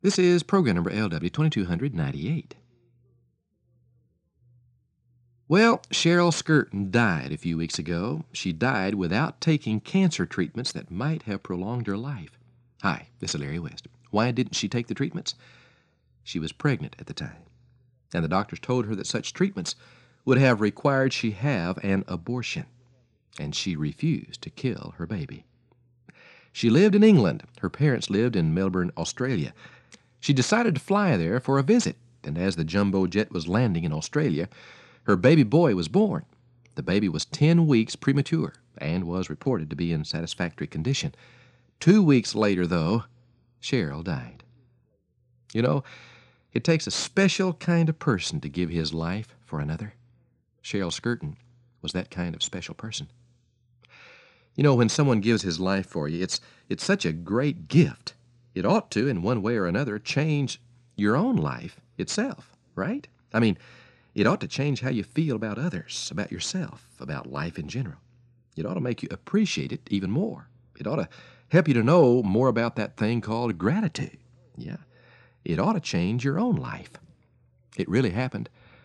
This is program number LW2298. Well, Cheryl Skirton died a few weeks ago. She died without taking cancer treatments that might have prolonged her life. Hi, this is Larry West. Why didn't she take the treatments? She was pregnant at the time, and the doctors told her that such treatments would have required she have an abortion, and she refused to kill her baby. She lived in England. Her parents lived in Melbourne, Australia. She decided to fly there for a visit, and as the jumbo jet was landing in Australia, her baby boy was born. The baby was 10 weeks premature and was reported to be in satisfactory condition. 2 weeks later, though, Cheryl died. You know, it takes a special kind of person to give his life for another. Cheryl Skirton was that kind of special person. You know, when someone gives his life for you, it's such a great gift. It ought to, in one way or another, change your own life itself, right? I mean, it ought to change how you feel about others, about yourself, about life in general. It ought to make you appreciate it even more. It ought to help you to know more about that thing called gratitude. Yeah, it ought to change your own life. It really happened.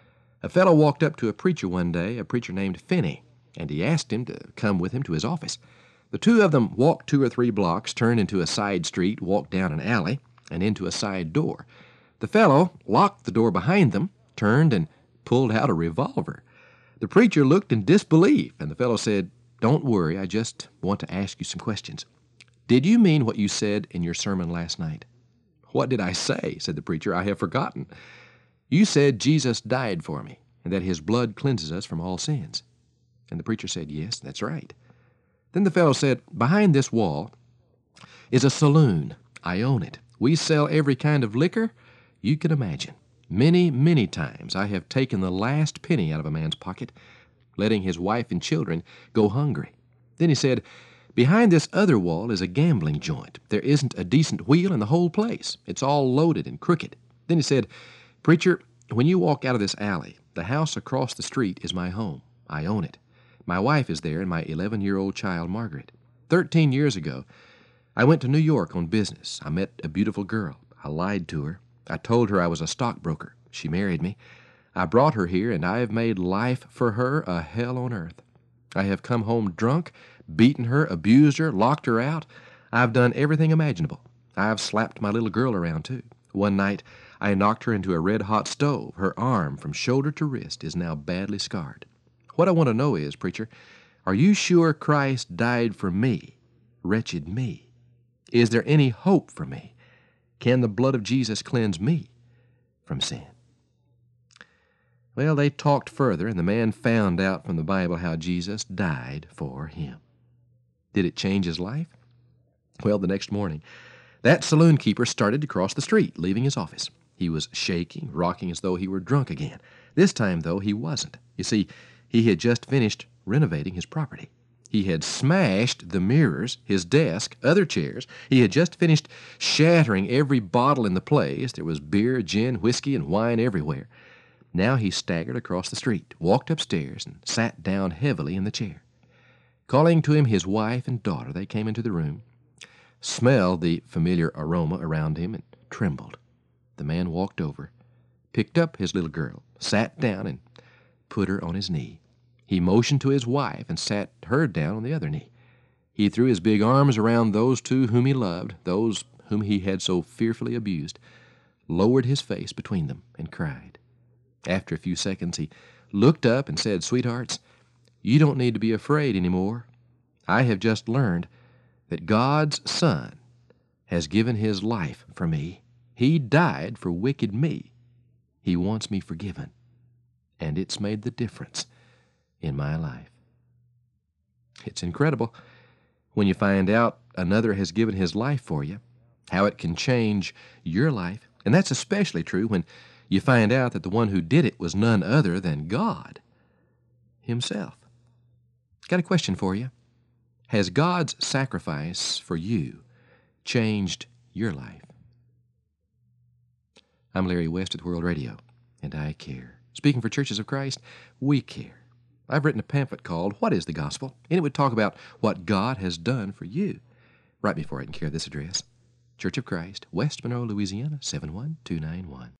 A fellow walked up to a preacher one day, a preacher named Finney, and he asked him to come with him to his office. The two of them walked 2 or 3 blocks, turned into a side street, walked down an alley, and into a side door. The fellow locked the door behind them, turned, and pulled out a revolver. The preacher looked in disbelief, and the fellow said, "Don't worry, I just want to ask you some questions. Did you mean what you said in your sermon last night?" "What did I say?" said the preacher. "I have forgotten." "You said Jesus died for me, and that his blood cleanses us from all sins." And the preacher said, "Yes, that's right." Then the fellow said, "Behind this wall is a saloon. I own it. We sell every kind of liquor you can imagine. Many, many times I have taken the last penny out of a man's pocket, letting his wife and children go hungry." Then he said, "Behind this other wall is a gambling joint. There isn't a decent wheel in the whole place. It's all loaded and crooked." Then he said, "Preacher, when you walk out of this alley, the house across the street is my home. I own it. My wife is there and my 11-year-old child, Margaret. 13 years ago, I went to New York on business. I met a beautiful girl. I lied to her. I told her I was a stockbroker. She married me. I brought her here, and I have made life for her a hell on earth. I have come home drunk, beaten her, abused her, locked her out. I've done everything imaginable. I've slapped my little girl around, too. One night, I knocked her into a red-hot stove. Her arm, from shoulder to wrist, is now badly scarred. What I want to know is, preacher, are you sure Christ died for me, wretched me? Is there any hope for me? Can the blood of Jesus cleanse me from sin?" Well, they talked further, and the man found out from the Bible how Jesus died for him. Did it change his life? Well, the next morning, that saloon keeper started to cross the street, leaving his office. He was shaking, rocking as though he were drunk again. This time, though, he wasn't. You see, he had just finished renovating his property. He had smashed the mirrors, his desk, other chairs. He had just finished shattering every bottle in the place. There was beer, gin, whiskey, and wine everywhere. Now he staggered across the street, walked upstairs, and sat down heavily in the chair. Calling to him his wife and daughter, they came into the room, smelled the familiar aroma around him, and trembled. The man walked over, picked up his little girl, sat down, and put her on his knee. He motioned to his wife and sat her down on the other knee. He threw his big arms around those two whom he loved, those whom he had so fearfully abused, lowered his face between them, and cried. After a few seconds, he looked up and said, "Sweethearts, you don't need to be afraid anymore. I have just learned that God's Son has given his life for me. He died for wicked me. He wants me forgiven, and it's made the difference in my life." It's incredible when you find out another has given his life for you, how it can change your life. And that's especially true when you find out that the one who did it was none other than God himself. Got a question for you. Has God's sacrifice for you changed your life? I'm Larry West with World Radio, and I care. Speaking for Churches of Christ, we care. I've written a pamphlet called What is the Gospel? And it would talk about what God has done for you. Write me for it and care this address, Church of Christ, West Monroe, Louisiana 71291.